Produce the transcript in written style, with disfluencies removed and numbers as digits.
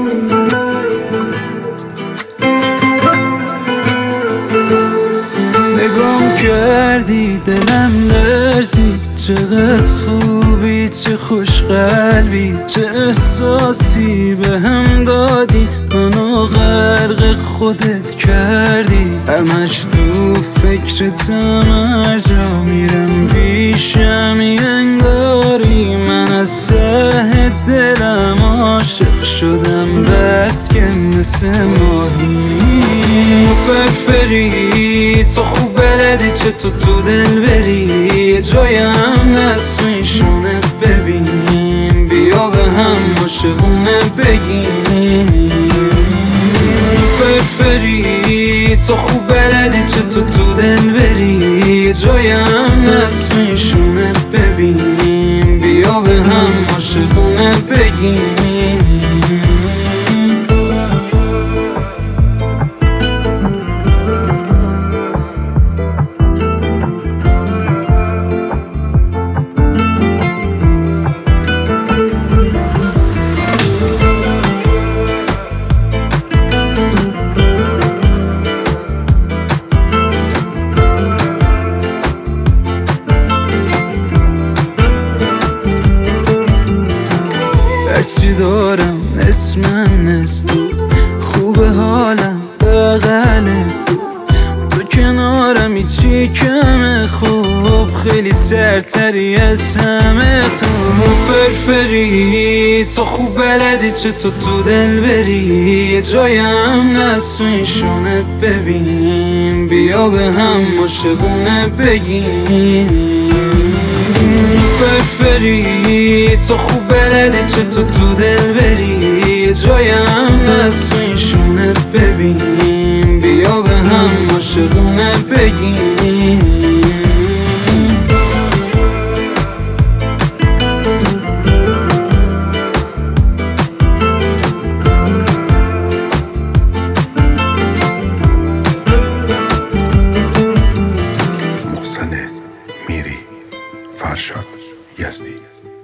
نگام کردی دلم لرزید، چقدر خوبی، چه خوش قلبی، چه احساسی به هم دادی، منو غرق خودت کردی. همش تو فکرتم، هر جا میرم پیشم انگاری من از ته دلم عاشق شدم، بس که مثل ماهی فرفری. تو خوب بلدی چه تو دل بری، جایم نست تو این شونت ببین، بیا به هم عاشقونه بگیم. فرفری تو خوب بلدی چه تو دل بری، جایم نست تو این شونت ببین، بیا به هم عاشقونه بگیم. هرچی دارم اسمم از تو، خوب حالم بغل تو کنارم هیچی کمه، خوب خیلی سرتری از همه تو. فرفری تو خوب بلدی چه تو دل بری، جایم نست تو این شونت ببین، بیا به هم عاشقونه بگیم. فرفری تو خوب بلدی چه تو دل بری، جایم نست تو این شونت ببین، بیا به هم عاشقونه بگیم. محسن میری، فرشاد یزدی.